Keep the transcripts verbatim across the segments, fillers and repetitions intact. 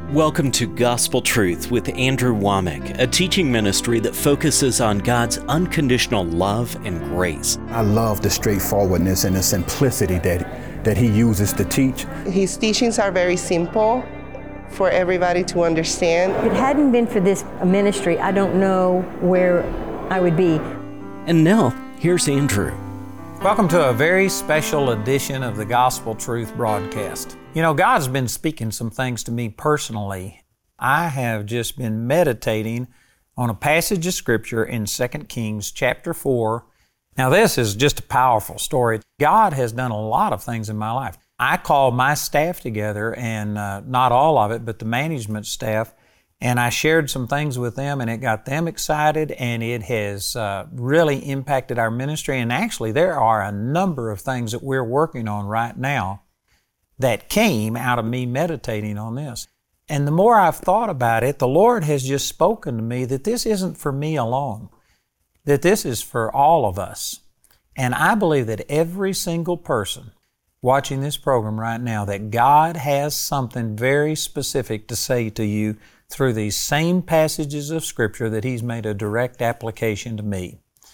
Welcome to Gospel Truth with Andrew Womack, a teaching ministry that focuses on God's unconditional love and grace. I love the straightforwardness and the simplicity that, that he uses to teach. His teachings are very simple for everybody to understand. If it hadn't been for this ministry, I don't know where I would be. And now, here's Andrew. Welcome to a very special edition of the Gospel Truth broadcast. You know, God's been speaking some things to me personally. I have just been meditating on a passage of Scripture in Second Kings chapter four. Now, this is just a powerful story. God has done a lot of things in my life. I called my staff together, and uh, not all of it, but the management staff, and I shared some things with them, and it got them excited, and it has uh, really impacted our ministry. And actually, there are a number of things that we're working on right now that came out of me meditating on this. And the more I've thought about it, the Lord has just spoken to me that this isn't for me alone, that this is for all of us. And I believe that every single person watching this program right now, that God has something very specific to say to you through these same passages of Scripture that He's made a direct application to me.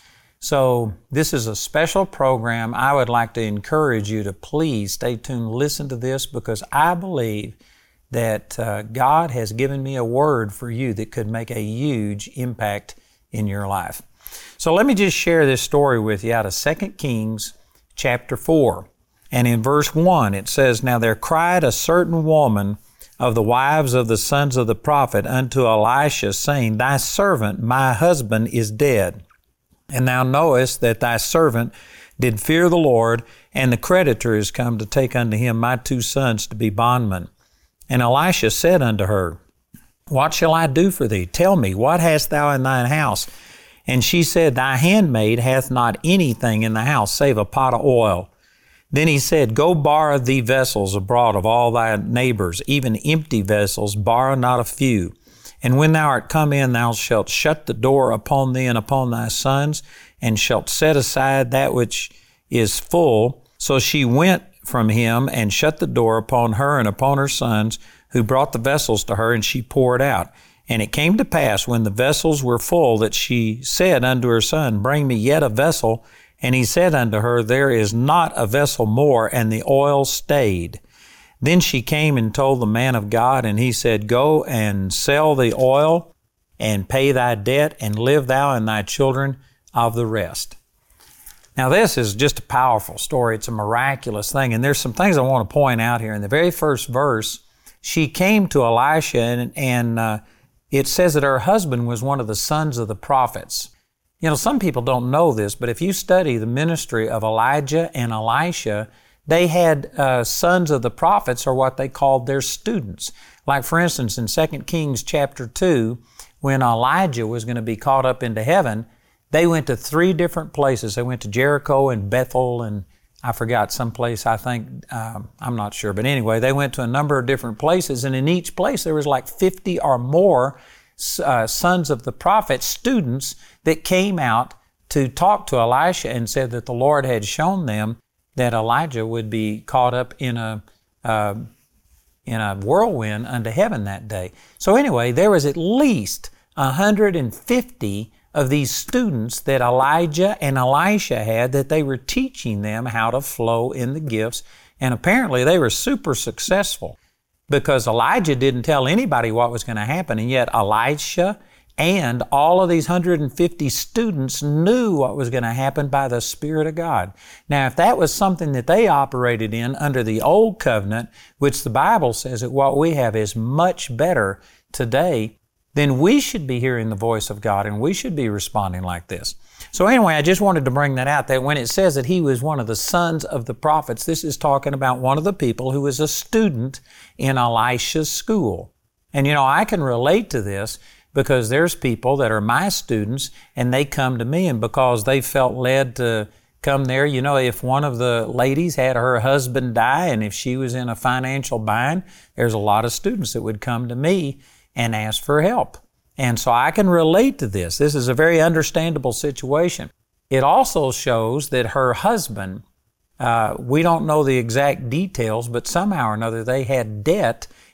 So this is a special program. I would like to encourage you to please stay tuned, listen to this, because I believe that uh, God has given me a word for you that could make a huge impact in your life. So let me just share this story with you out of Second Kings chapter four. And in verse one it says, "Now there cried a certain woman of the wives of the sons of the prophet unto Elisha, saying, Thy servant, my husband, is dead. And thou knowest that thy servant did fear the Lord, and the creditor is come to take unto him my two sons to be bondmen. And Elisha said unto her, What shall I do for thee? Tell me, what hast thou in thine house? And she said, Thy handmaid hath not anything in the house, save a pot of oil. Then he said, Go borrow thee vessels abroad of all thy neighbors, even empty vessels, borrow not a few. And when thou art come in, thou shalt shut the door upon thee and upon thy sons, and shalt set aside that which is full. So she went from him and shut the door upon her and upon her sons, who brought the vessels to her, and she poured out. And it came to pass, when the vessels were full, that she said unto her son, Bring me yet a vessel. And he said unto her, There is not a vessel more, and the oil stayed. Then she came and told the man of God, and he said, Go and sell the oil, and pay thy debt, and live thou and thy children of the rest." Now this is just a powerful story. It's a miraculous thing, and there's some things I want to point out here. In the very first verse, she came to Elisha, and, and uh, it says that her husband was one of the sons of the prophets. You know, some people don't know this, but if you study the ministry of Elijah and Elisha, they had uh, sons of the prophets, or what they called their students. Like, for instance, in Second Kings chapter two, when Elijah was going to be caught up into heaven, they went to three different places. They went to Jericho and Bethel, and I forgot some place, I think, um, I'm not sure. But anyway, they went to a number of different places, and in each place there was like fifty or more uh, sons of the prophet, students that came out to talk to Elisha and said that the Lord had shown them that Elijah would be caught up in a uh, in a whirlwind unto heaven that day. So anyway, there was at least one hundred fifty of these students that Elijah and Elisha had, that they were teaching them how to flow in the gifts. And apparently they were super successful, because Elijah didn't tell anybody what was going to happen, and yet Elisha and all of these one hundred fifty students knew what was going to happen by the Spirit of God. Now, if that was something that they operated in under the Old Covenant, which the Bible says that what we have is much better today, then we should be hearing the voice of God, and we should be responding like this. So anyway, I just wanted to bring that out, that when it says that he was one of the sons of the prophets, this is talking about one of the people who was a student in Elisha's school. And you know, I can relate to this, because there's people that are my students, and they come to me, and because they felt led to come there, you know, if one of the ladies had her husband die, and if she was in a financial bind, there's a lot of students that would come to me and ask for help. And so I can relate to this. This is a very understandable situation. It also shows that her husband, uh, we don't know the exact details, but somehow or another they had debt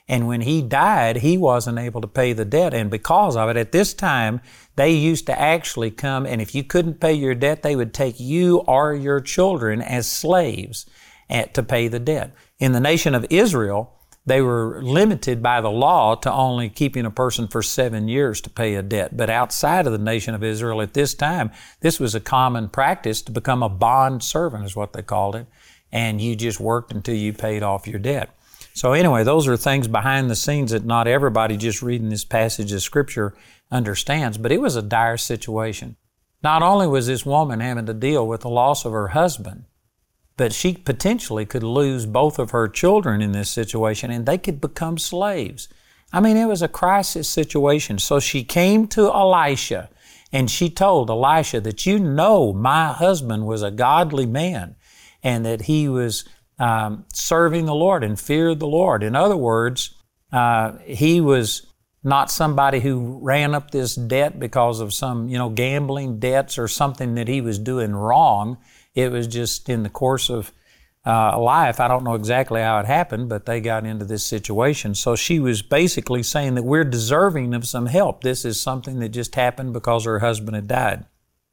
And when he died, he wasn't able to pay the debt. And because of it, at this time, they used to actually come, and if you couldn't pay your debt, they would take you or your children as slaves at, to pay the debt. In the nation of Israel, they were limited by the law to only keeping a person for seven years to pay a debt. But outside of the nation of Israel at this time, this was a common practice to become a bond servant, is what they called it. And you just worked until you paid off your debt. So anyway, those are things behind the scenes that not everybody just reading this passage of Scripture understands, but it was a dire situation. Not only was this woman having to deal with the loss of her husband, but she potentially could lose both of her children in this situation, and they could become slaves. I mean, it was a crisis situation. So she came to Elisha, and she told Elisha that, you know, my husband was a godly man, and that he was um, serving the Lord and feared the Lord. In other words, uh, he was not somebody who ran up this debt because of some, you know, gambling debts or something that he was doing wrong. It was just in the course of uh, life. I don't know exactly how it happened, but they got into this situation. So she was basically saying that we're deserving of some help. This is something that just happened because her husband had died.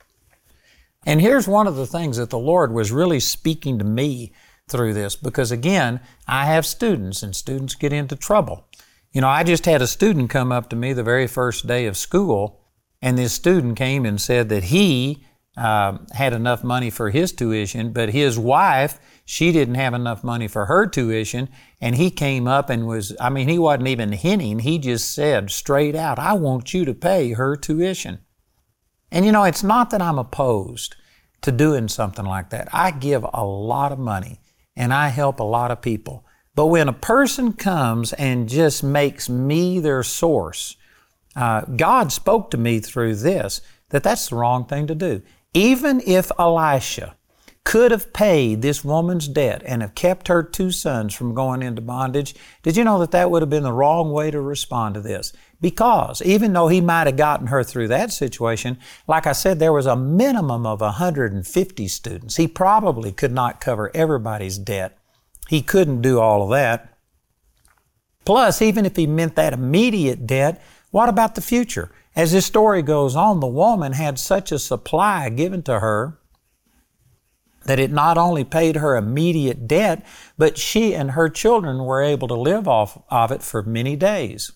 And here's one of the things that the Lord was really speaking to me through this, because again, I have students, and students get into trouble. You know, I just had a student come up to me the very first day of school, and this student came and said that he uh, had enough money for his tuition, but his wife, she didn't have enough money for her tuition, and he came up and was, I mean, he wasn't even hinting, he just said straight out, I want you to pay her tuition. And you know, it's not that I'm opposed to doing something like that. I give a lot of money, and I help a lot of people. But when a person comes and just makes me their source, uh, God spoke to me through this, that that's the wrong thing to do. Even if Elisha could have paid this woman's debt and have kept her two sons from going into bondage, did you know that that would have been the wrong way to respond to this? Because even though he might have gotten her through that situation, like I said, there was a minimum of one hundred fifty students. He probably could not cover everybody's debt. He couldn't do all of that. Plus, even if he meant that immediate debt, what about the future? As this story goes on, the woman had such a supply given to her that it not only paid her immediate debt, but she and her children were able to live off of it for many days.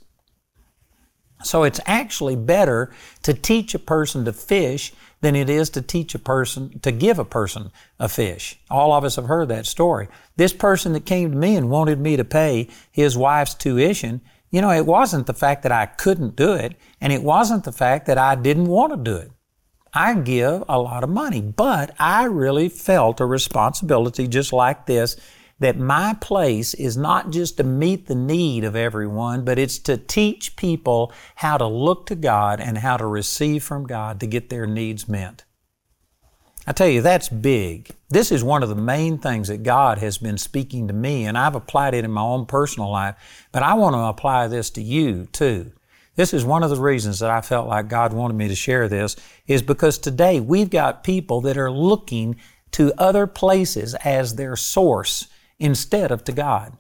So it's actually better to teach a person to fish than it is to teach a person, to give a person a fish. All of us have heard that story. This person that came to me and wanted me to pay his wife's tuition, you know, it wasn't the fact that I couldn't do it, and it wasn't the fact that I didn't want to do it. I give a lot of money, but I really felt a responsibility just like this, that my place is not just to meet the need of everyone, but it's to teach people how to look to God and how to receive from God to get their needs met. I tell you, that's big. This is one of the main things that God has been speaking to me, and I've applied it in my own personal life, but I want to apply this to you too. This is one of the reasons that I felt like God wanted me to share this, is because today we've got people that are looking to other places as their source instead of to God.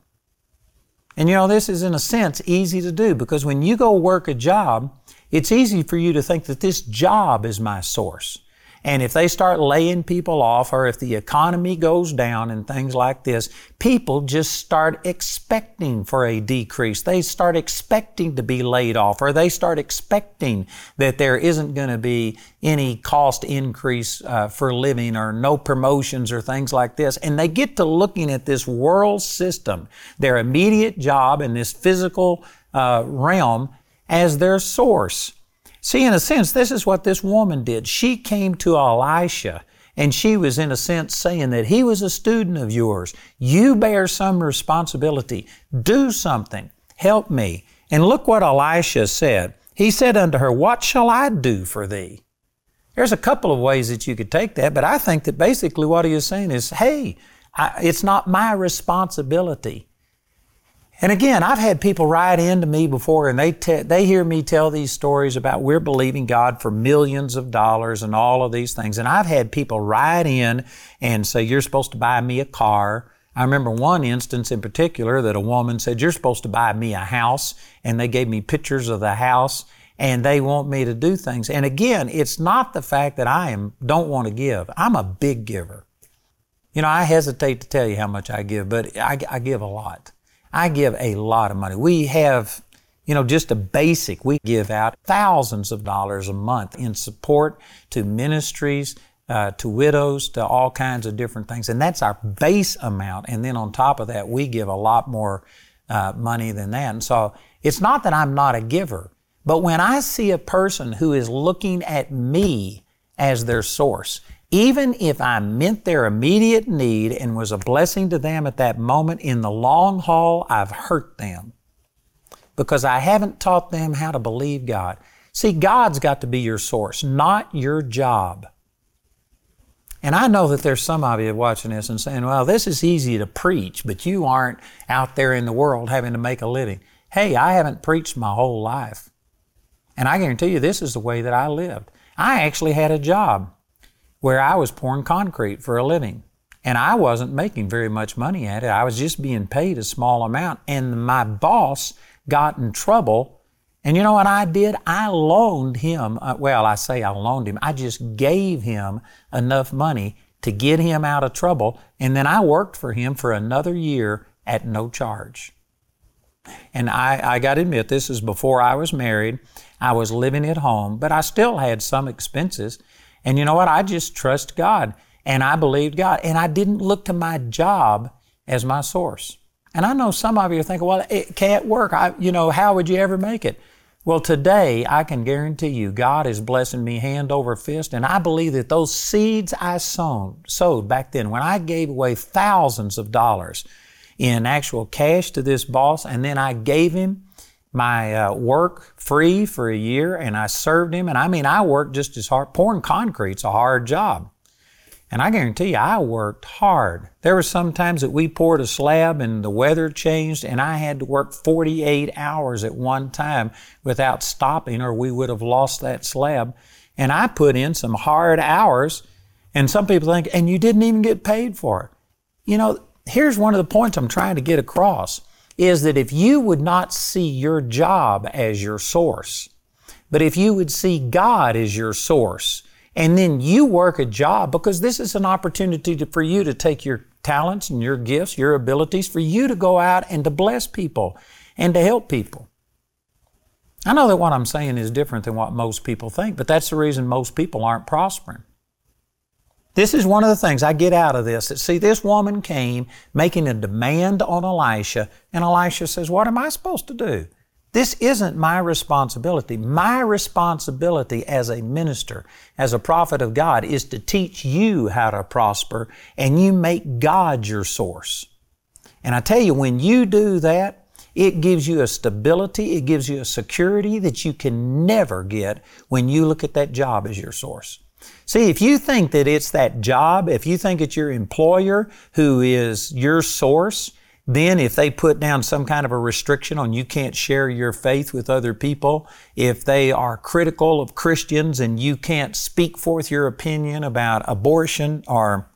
And you know, this is in a sense easy to do, because when you go work a job, it's easy for you to think that this job is my source. And if they start laying people off, or if the economy goes down and things like this, people just start expecting for a decrease. They start expecting to be laid off, or they start expecting that there isn't going to be any cost increase uh, for living, or no promotions or things like this. And they get to looking at this world system, their immediate job in this physical uh, realm, as their source. See, in a sense, this is what this woman did. She came to Elisha, and she was, in a sense, saying that he was a student of yours. You bear some responsibility. Do something. Help me. And look what Elisha said. He said unto her, what shall I do for thee? There's a couple of ways that you could take that, but I think that basically what he is saying is, hey, I, it's not my responsibility. And again, I've had people write into me before, and they te- they hear me tell these stories about we're believing God for millions of dollars and all of these things. And I've had people write in and say, you're supposed to buy me a car. I remember one instance in particular that a woman said, "You're supposed to buy me a house," and they gave me pictures of the house, and they want me to do things. And again, it's not the fact that I am don't want to give. I'm a big giver. You know, I hesitate to tell you how much I give, but I, I give a lot. I give a lot of money. We have, you know, just a basic, we give out thousands of dollars a month in support to ministries, Uh, to widows, to all kinds of different things. And that's our base amount. And then on top of that, we give a lot more uh, money than that. And so it's not that I'm not a giver, but when I see a person who is looking at me as their source, even if I meant their immediate need and was a blessing to them at that moment, in the long haul, I've hurt them because I haven't taught them how to believe God. See, God's got to be your source, not your job. And I know that there's some of you watching this and saying, well, this is easy to preach, but you aren't out there in the world having to make a living. Hey, I haven't preached my whole life. And I guarantee you this is the way that I lived. I actually had a job where I was pouring concrete for a living. And I wasn't making very much money at it. I was just being paid a small amount. And my boss got in trouble. And you know what I did? I loaned him, uh, well, I say I loaned him, I just gave him enough money to get him out of trouble, and then I worked for him for another year at no charge. And I, I got to admit, this is before I was married. I was living at home, but I still had some expenses. And you know what? I just trust God, and I believed God, and I didn't look to my job as my source. And I know some of you are thinking, well, it can't work. I, you know, how would you ever make it? Well, today, I can guarantee you, God is blessing me hand over fist, and I believe that those seeds I sown, sowed back then, when I gave away thousands of dollars in actual cash to this boss, and then I gave him my uh, work free for a year, and I served him, and I mean, I worked just as hard. Pouring concrete's a hard job. And I guarantee you, I worked hard. There were some times that we poured a slab and the weather changed and I had to work forty-eight hours at one time without stopping, or we would have lost that slab. And I put in some hard hours, and some people think, and you didn't even get paid for it. You know, here's one of the points I'm trying to get across, is that if you would not see your job as your source, but if you would see God as your source, and then you work a job, because this is an opportunity to, for you to take your talents and your gifts, your abilities, for you to go out and to bless people and to help people. I know that what I'm saying is different than what most people think, but that's the reason most people aren't prospering. This is one of the things I get out of this. That, see, this woman came making a demand on Elisha, and Elisha says, what am I supposed to do? This isn't my responsibility. My responsibility as a minister, as a prophet of God, is to teach you how to prosper, and you make God your source. And I tell you, when you do that, it gives you a stability, it gives you a security that you can never get when you look at that job as your source. See, if you think that it's that job, if you think it's your employer who is your source, then if they put down some kind of a restriction on you can't share your faith with other people, if they are critical of Christians and you can't speak forth your opinion about abortion or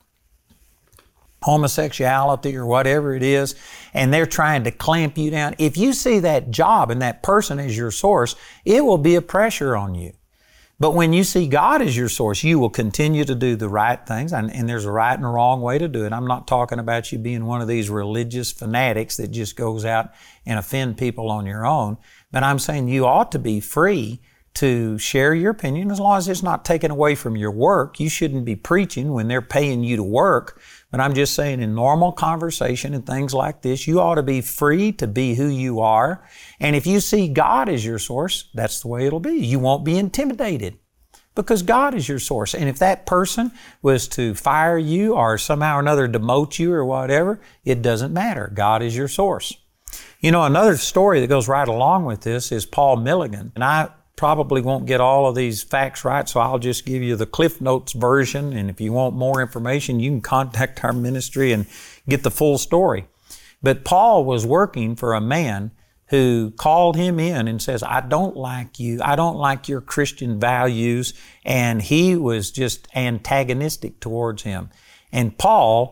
homosexuality or whatever it is, and they're trying to clamp you down, if you see that job and that person as your source, it will be a pressure on you. But when you see God as your source, you will continue to do the right things, and, and there's a right and a wrong way to do it. I'm not talking about you being one of these religious fanatics that just goes out and offend people on your own, but I'm saying you ought to be free to share your opinion as long as it's not taken away from your work. You shouldn't be preaching when they're paying you to work, but I'm just saying in normal conversation and things like this, you ought to be free to be who you are. And if you see God as your source, that's the way it'll be. You won't be intimidated because God is your source. And if that person was to fire you or somehow or another demote you or whatever, it doesn't matter. God is your source. You know, another story that goes right along with this is Paul Milligan. And I probably won't get all of these facts right, so I'll just give you the Cliff Notes version. And if you want more information, you can contact our ministry and get the full story. But Paul was working for a man who called him in and says, I don't like you. I don't like your Christian values. And he was just antagonistic towards him. And Paul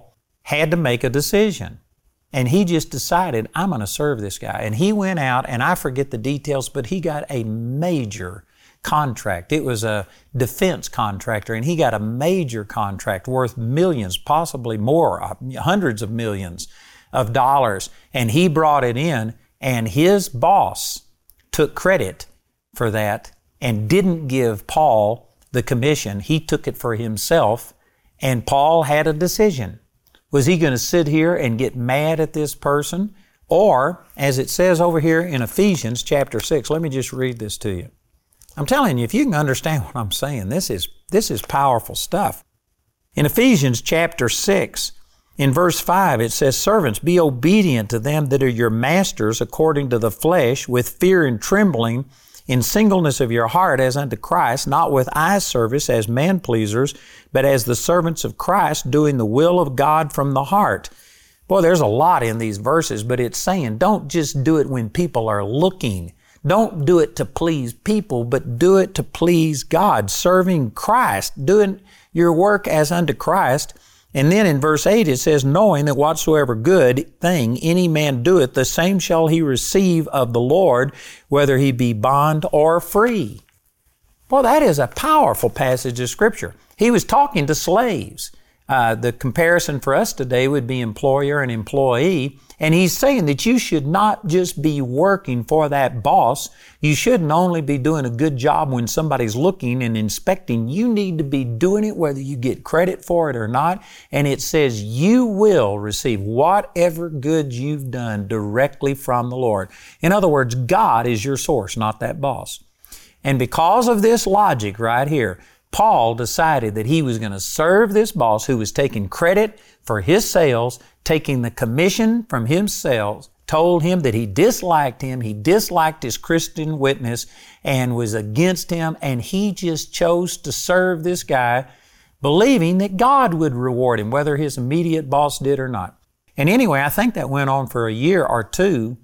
had to make a decision. And he just decided, I'm going to serve this guy. And he went out, and I forget the details, but he got a major contract. It was a defense contractor, and he got a major contract worth millions, possibly more, hundreds of millions of dollars. And he brought it in, and his boss took credit for that and didn't give Paul the commission. He took it for himself, and Paul had a decision. Was he going to sit here and get mad at this person? Or, as it says over here in Ephesians chapter six, let me just read this to you. I'm telling you, if you can understand what I'm saying, this is, this is powerful stuff. In Ephesians chapter six, in verse five, it says, "Servants, be obedient to them that are your masters according to the flesh, with fear and trembling, in singleness of your heart as unto Christ, not with eye service as man-pleasers, but as the servants of Christ, doing the will of God from the heart." Boy, there's a lot in these verses, but it's saying don't just do it when people are looking. Don't do it to please people, but do it to please God, serving Christ, doing your work as unto Christ. And then in verse eight it says, "Knowing that whatsoever good thing any man doeth, the same shall he receive of the Lord, whether he be bond or free." Well, that is a powerful passage of Scripture. He was talking to slaves. Uh, the comparison for us today would be employer and employee. And he's saying that you should not just be working for that boss. You shouldn't only be doing a good job when somebody's looking and inspecting. You need to be doing it whether you get credit for it or not. And it says you will receive whatever good you've done directly from the Lord. In other words, God is your source, not that boss. And because of this logic right here, Paul decided that he was going to serve this boss who was taking credit for his sales, taking the commission from himself, told him that he disliked him, he disliked his Christian witness and was against him, and he just chose to serve this guy, believing that God would reward him, whether his immediate boss did or not. And anyway, I think that went on for a year or two,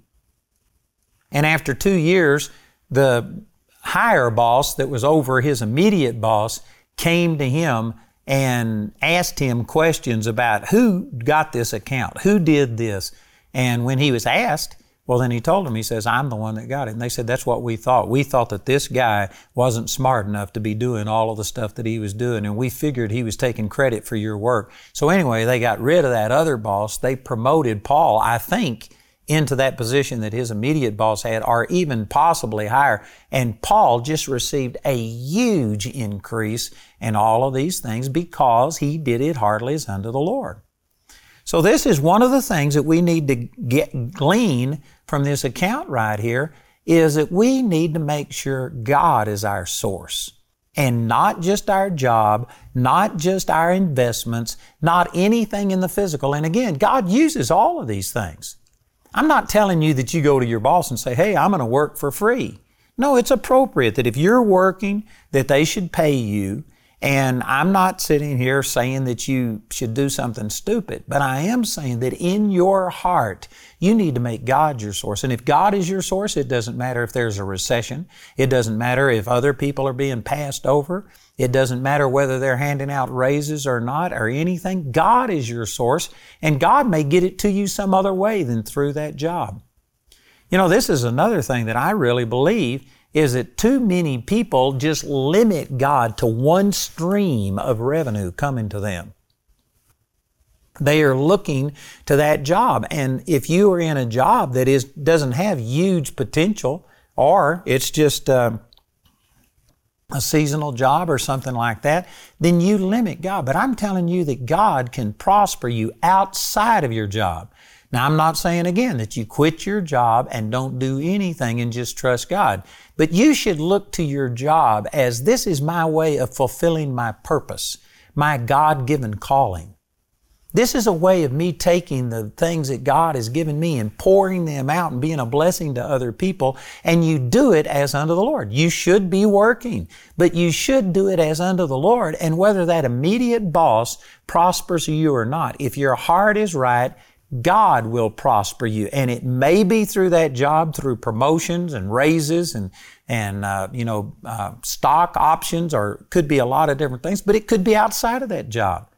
and after two years, the higher boss that was over his immediate boss came to him and asked him questions about who got this account, who did this. And when he was asked, well, then he told them, he says, "I'm the one that got it." And they said, "That's what we thought. We thought that this guy wasn't smart enough to be doing all of the stuff that he was doing, and we figured he was taking credit for your work." So anyway, they got rid of that other boss. They promoted Paul, I think, into that position that his immediate boss had, or even possibly higher. And Paul just received a huge increase in all of these things because he did it heartily as unto the Lord. So this is one of the things that we need to get glean from this account right here, is that we need to make sure God is our source. And not just our job, not just our investments, not anything in the physical. And again, God uses all of these things. I'm not telling you that you go to your boss and say, "Hey, I'm going to work for free." No, it's appropriate that if you're working, that they should pay you. And I'm not sitting here saying that you should do something stupid, but I am saying that in your heart, you need to make God your source. And if God is your source, it doesn't matter if there's a recession. It doesn't matter if other people are being passed over. It doesn't matter whether they're handing out raises or not or anything. God is your source, and God may get it to you some other way than through that job. You know, this is another thing that I really believe is that too many people just limit God to one stream of revenue coming to them. They are looking to that job. And if you are in a job that is doesn't have huge potential, or it's just uh, a seasonal job or something like that, then you limit God. But I'm telling you that God can prosper you outside of your job. Now, I'm not saying again that you quit your job and don't do anything and just trust God. But you should look to your job as this is my way of fulfilling my purpose, my God-given calling. This is a way of me taking the things that God has given me and pouring them out and being a blessing to other people, and you do it as unto the Lord. You should be working, but you should do it as unto the Lord, and whether that immediate boss prospers you or not, if your heart is right, God will prosper you. And it may be through that job, through promotions and raises and, and uh, you know, uh, stock options, or it could be a lot of different things, but it could be outside of that job.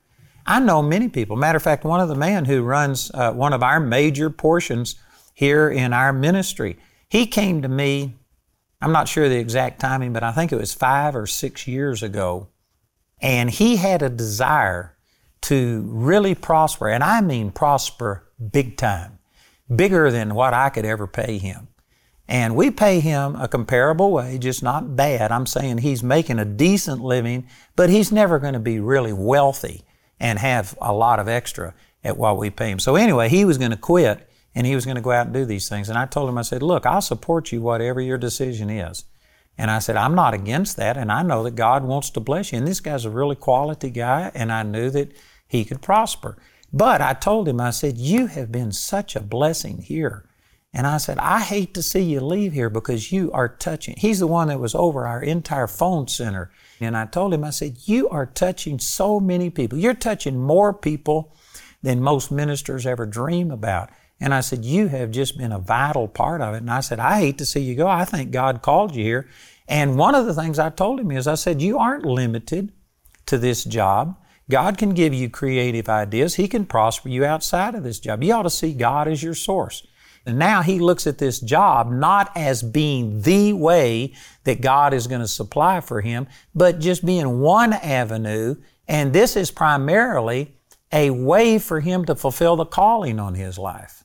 I know many people. Matter of fact, one of the men who runs uh, one of our major portions here in our ministry, he came to me, I'm not sure the exact timing, but I think it was five or six years ago, and he had a desire to really prosper, and I mean prosper big time, bigger than what I could ever pay him. And we pay him a comparable wage, just not bad. I'm saying he's making a decent living, but he's never going to be really wealthy and have a lot of extra at what we pay him. So anyway, he was going to quit and he was going to go out and do these things. And I told him, I said, look, I'll support you whatever your decision is. And I said, I'm not against that, and I know that God wants to bless you. And this guy's a really quality guy, and I knew that he could prosper. But I told him, I said, you have been such a blessing here. And I said, I hate to see you leave here because you are touching. He's the one that was over our entire phone center. And I told him, I said, you are touching so many people. You're touching more people than most ministers ever dream about. And I said, you have just been a vital part of it. And I said, I hate to see you go. I think God called you here. And one of the things I told him is, I said, you aren't limited to this job. God can give you creative ideas. He can prosper you outside of this job. You ought to see God as your source. And now he looks at this job not as being the way that God is going to supply for him, but just being one avenue. And this is primarily a way for him to fulfill the calling on his life.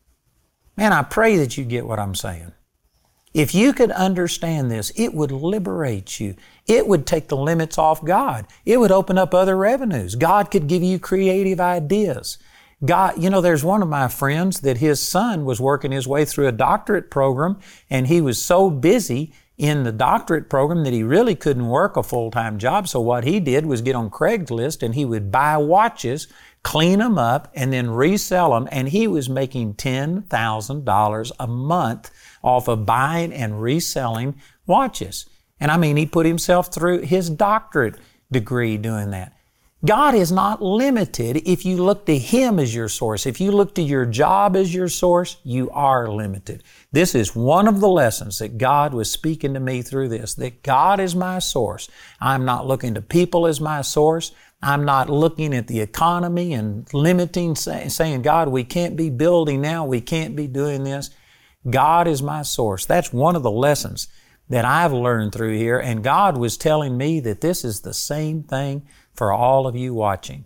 Man, I pray that you get what I'm saying. If you could understand this, it would liberate you. It would take the limits off God. It would open up other revenues. God could give you creative ideas. God, you know, there's one of my friends that his son was working his way through a doctorate program, and he was so busy in the doctorate program that he really couldn't work a full-time job. So what he did was get on Craigslist, and he would buy watches, clean them up, and then resell them. And he was making ten thousand dollars a month off of buying and reselling watches. And I mean, he put himself through his doctorate degree doing that. God is not limited if you look to Him as your source. If you look to your job as your source, you are limited. This is one of the lessons that God was speaking to me through this, that God is my source. I'm not looking to people as my source. I'm not looking at the economy and limiting, say, saying, God, we can't be building now. We can't be doing this. God is my source. That's one of the lessons that I've learned through here. And God was telling me that this is the same thing for all of you watching.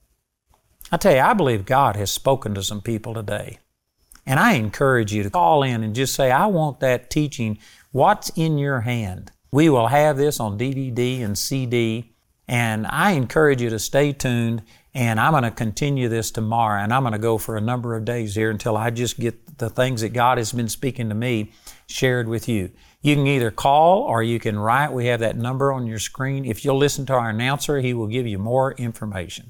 I tell you, I believe God has spoken to some people today. And I encourage you to call in and just say, I want that teaching. What's in your hand? We will have this on D V D and C D. And I encourage you to stay tuned. And I'm going to continue this tomorrow. And I'm going to go for a number of days here until I just get the things that God has been speaking to me shared with you. You can either call or you can write. We have that number on your screen. If you'll listen to our announcer, he will give you more information.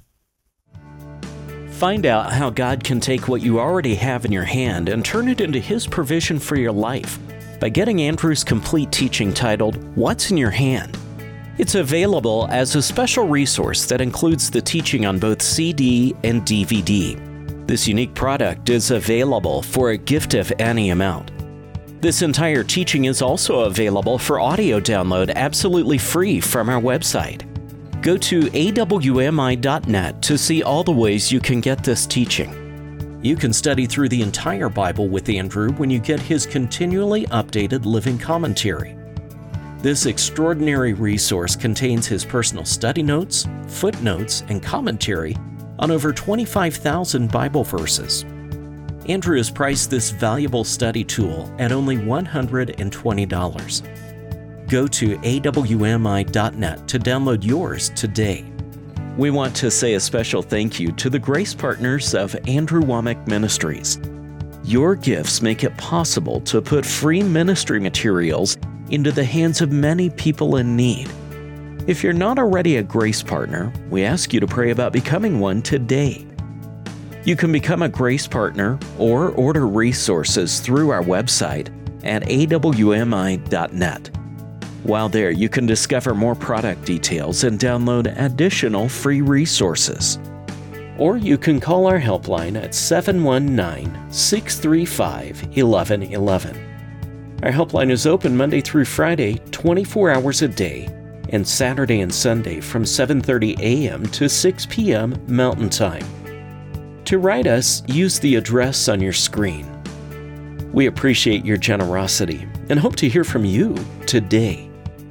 Find out how God can take what you already have in your hand and turn it into His provision for your life by getting Andrew's complete teaching titled, What's in Your Hand? It's available as a special resource that includes the teaching on both C D and D V D. This unique product is available for a gift of any amount. This entire teaching is also available for audio download absolutely free from our website. Go to A W M I dot net to see all the ways you can get this teaching. You can study through the entire Bible with Andrew when you get his continually updated living commentary. This extraordinary resource contains his personal study notes, footnotes, and commentary on over twenty-five thousand Bible verses. Andrew has priced this valuable study tool at only one hundred twenty dollars. Go to A W M I dot net to download yours today. We want to say a special thank you to the grace partners of Andrew Wommack Ministries. Your gifts make it possible to put free ministry materials into the hands of many people in need. If you're not already a grace partner, we ask you to pray about becoming one today. You can become a grace partner or order resources through our website at A W M I dot net. While there, you can discover more product details and download additional free resources. Or you can call our helpline at seven one nine, six three five, one one one one. Our helpline is open Monday through Friday, twenty-four hours a day, and Saturday and Sunday from seven thirty a.m. to six p.m. Mountain Time. To write us, use the address on your screen. We appreciate your generosity and hope to hear from you today.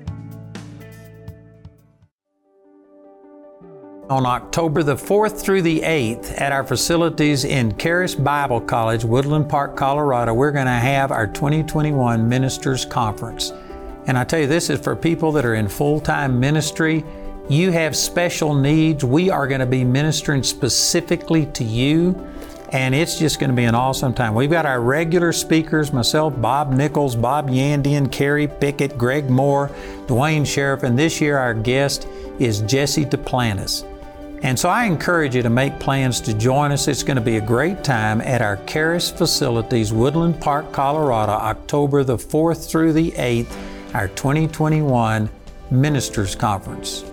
On October the fourth through the eighth at our facilities in Charis Bible College, Woodland Park, Colorado, we're going to have our twenty twenty-one Ministers Conference. And I tell you, this is for people that are in full-time ministry. You have special needs. We are going to be ministering specifically to you, and it's just going to be an awesome time. We've got our regular speakers, myself, Bob Nichols, Bob Yandian, Carrie Pickett, Greg Moore, Dwayne Sheriff, and this year our guest is Jesse Duplantis. And so I encourage you to make plans to join us. It's going to be a great time at our Charis facilities, Woodland Park, Colorado, October the fourth through the eighth, our twenty twenty-one Ministers Conference.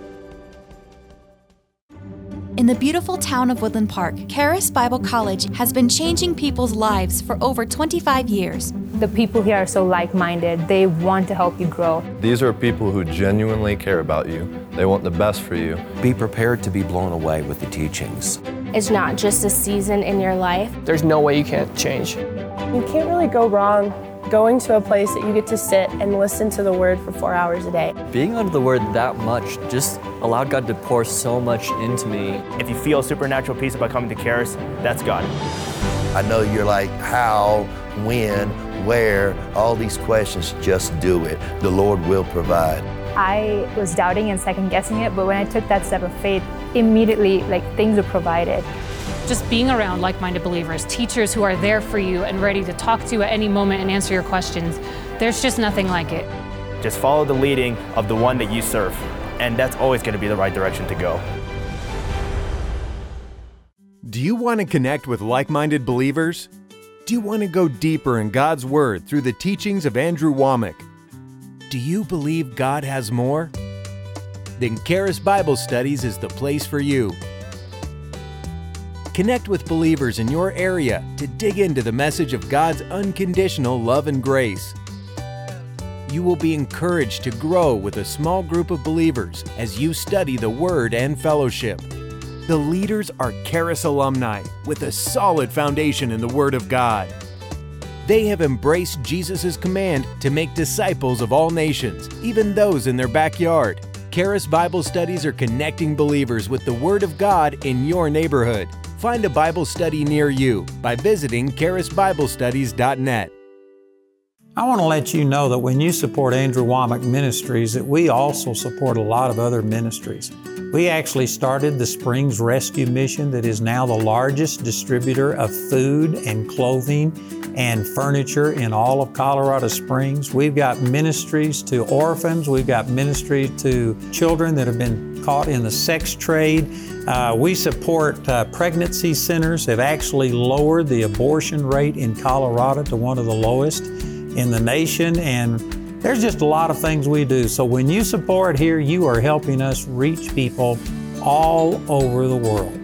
In the beautiful town of Woodland Park, Charis Bible College has been changing people's lives for over twenty-five years. The people here are so like-minded. They want to help you grow. These are people who genuinely care about you. They want the best for you. Be prepared to be blown away with the teachings. It's not just a season in your life. There's no way you can't change. You can't really go wrong going to a place that you get to sit and listen to the Word for four hours a day. Being under the Word that much just allowed God to pour so much into me. If you feel a supernatural peace about coming to Charis, that's God. I know you're like, how, when, where, all these questions, just do it. The Lord will provide. I was doubting and second guessing it, but when I took that step of faith, immediately, like, things were provided. Just being around like-minded believers, teachers who are there for you and ready to talk to you at any moment and answer your questions, there's just nothing like it. Just follow the leading of the one that you serve, and that's always going to be the right direction to go. Do you want to connect with like-minded believers? Do you want to go deeper in God's Word through the teachings of Andrew Wommack? Do you believe God has more? Then Charis Bible Studies is the place for you. Connect with believers in your area to dig into the message of God's unconditional love and grace. You will be encouraged to grow with a small group of believers as you study the Word and fellowship. The leaders are Charis alumni with a solid foundation in the Word of God. They have embraced Jesus' command to make disciples of all nations, even those in their backyard. Charis Bible Studies are connecting believers with the Word of God in your neighborhood. Find a Bible study near you by visiting charis bible studies dot net. I want to let you know that when you support Andrew Wommack Ministries, that we also support a lot of other ministries. We actually started the Springs Rescue Mission that is now the largest distributor of food and clothing and furniture in all of Colorado Springs. We've got ministries to orphans. We've got ministries to children that have been caught in the sex trade. Uh, we support uh, pregnancy centers, have actually lowered the abortion rate in Colorado to one of the lowest in the nation, and there's just a lot of things we do. So when you support here, you are helping us reach people all over the world.